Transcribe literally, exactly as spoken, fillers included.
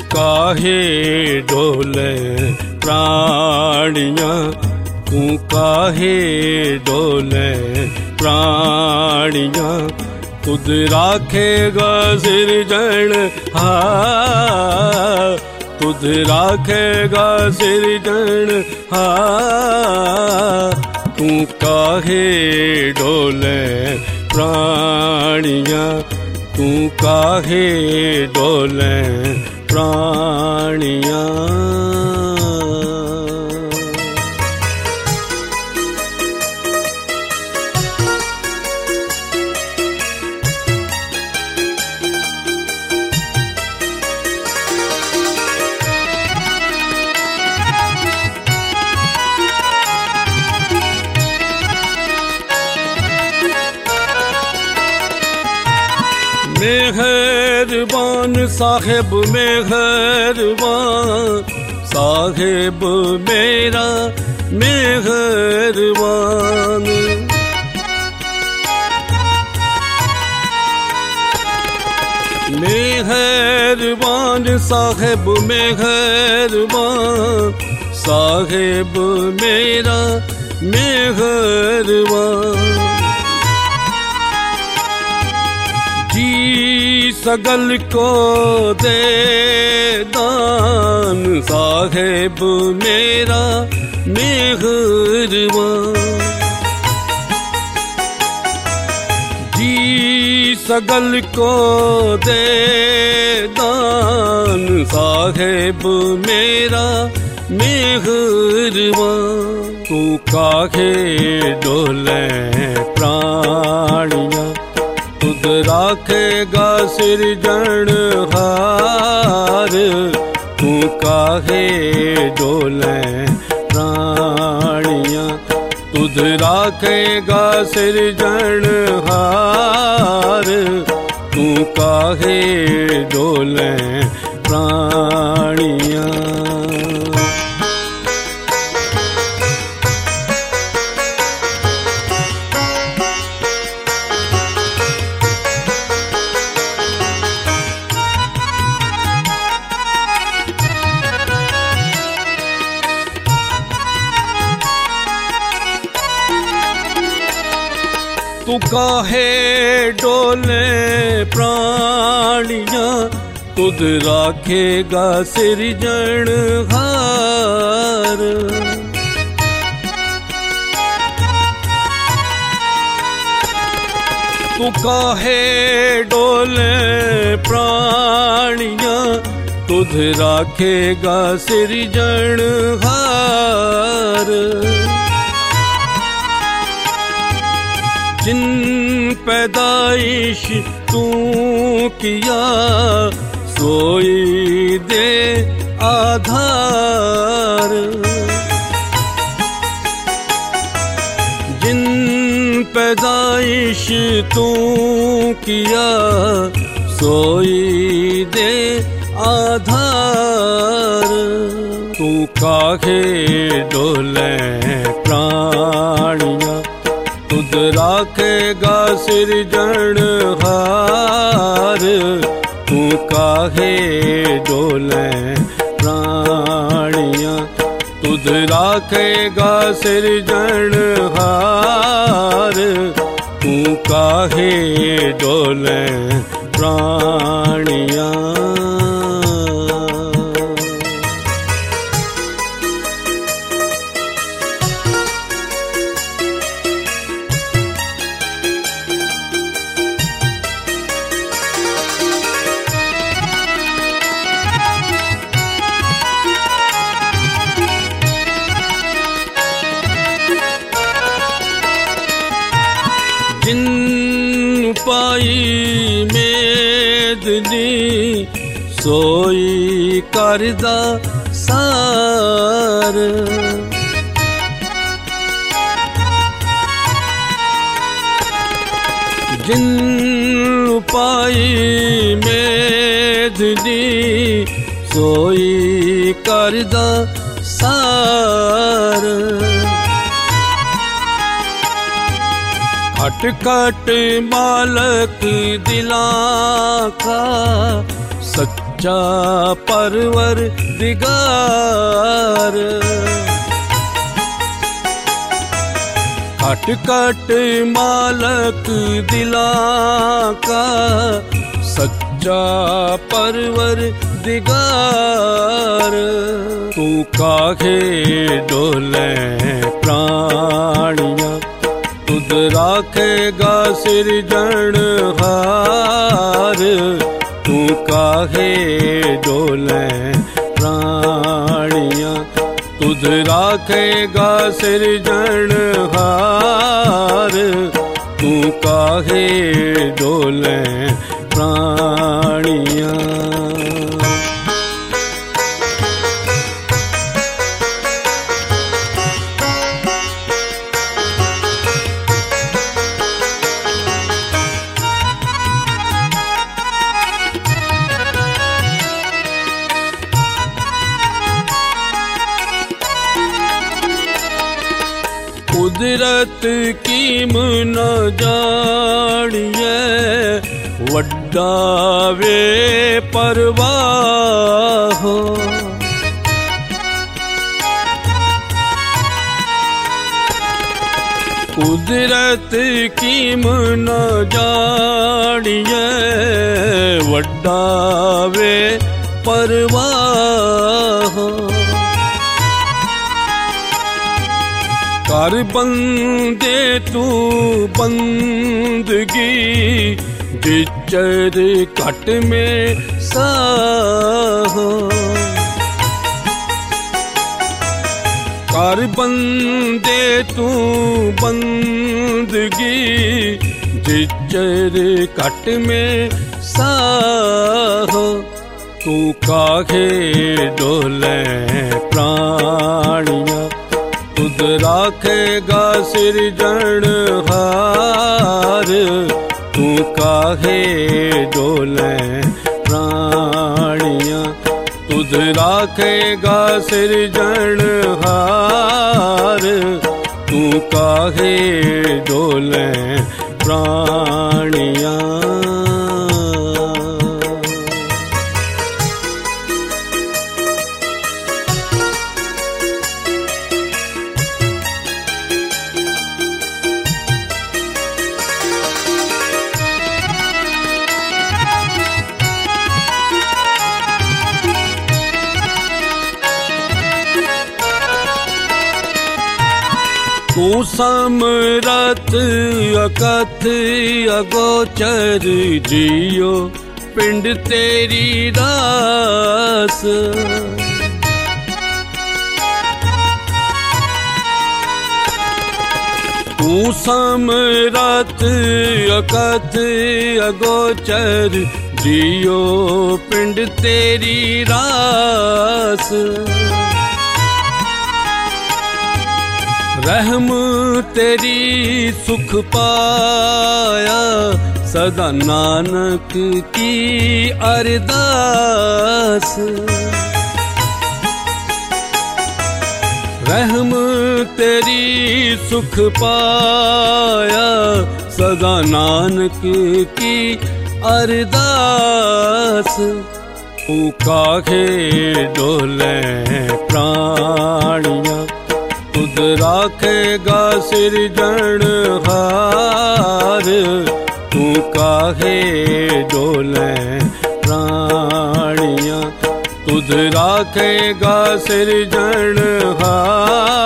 काहे डोले प्राणियां, तू काहे डोले प्राणियां। तुद राखेगा सिरजन हार, तुद राखेगा सिरजन हार। तू काहे डोले प्राणियां, तू काहे डोले प्राणियां। मेहरबान साहिब मेहरबान, साहिब मेरा मेहरबान। मेहरबान साहिब मेहरबान, साहिब मेरा मेहरबान। सगल को दे दान, साहिब मेरा मेहरबान। जी सगल को दे दान, साहिब मेरा मेहरबान। तू काहे डोले प्राणियां, तुद राखेगा सिरजन हार। तू काहे डोले प्राणियां, तुद राखेगा सिरजन हार। तू काहे डोले प्राणियां। तू काहे डोले प्राणियां, तुद राखेगा सिरजन हार। तू काहे डोले प्राणियां, तुद राखेगा सिरजन हार। जिन पैदाइश तू किया, सोई दे आधार। जिन पैदाइश तू किया, सोई दे आधार। तू काहे डोले प्राणियां, तुद राखेगा सिरजन हार। तू काहे डोले प्राणियां, तुद राखेगा सिरजन हार। तू काहे डोले प्राणियां। जिन पाई मेदनी, सोई करदा सार। जिन पाई मेदनी, सोई करदा सार। खट खट मालक दिलां का, सच सच्चा परवर दिगार। कट कट मालक दिलां का सच्चा परवर दिगार। तू काहे डोले प्राणियां तुद राखेगा सिरजनहार। तू काहे डोले प्राणियां तुद राखेगा सिरजनहार। तू काहे डोले प्राणियां। कुदरत कीम न जानिए वड्डा वे परवाह। कुदरत कीम न जानिए वड्डा वे परवाह। कर बंदे तू बंदगी जिचर कट में साह। कर बंदे तू बंदगी जिचर कट में साह। तू काहे डोले प्राणियां तुद राखेगा सिरजनहार। तू काहे डोले प्राणियां तुद राखेगा सिरजनहार। तू काहे डोले प्राणियां। तू समरथ अकथ अगोचर जियो पिंड तेरी रास। तू समरथ अकथ अगोचर जियो पिंड तेरी रास। रहम तेरी सुख पाया सदा नानक की अरदास। रहम तेरी सुख पाया सदा नानक की अरदास। तू काहे डोले प्राणियां तुद राखेगा सिरजनहार। तू काहे डोले प्राणियां तुद राखेगा सिरजनहार।